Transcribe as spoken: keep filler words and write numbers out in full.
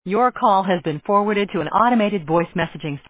Your call has been forwarded to an automated voice messaging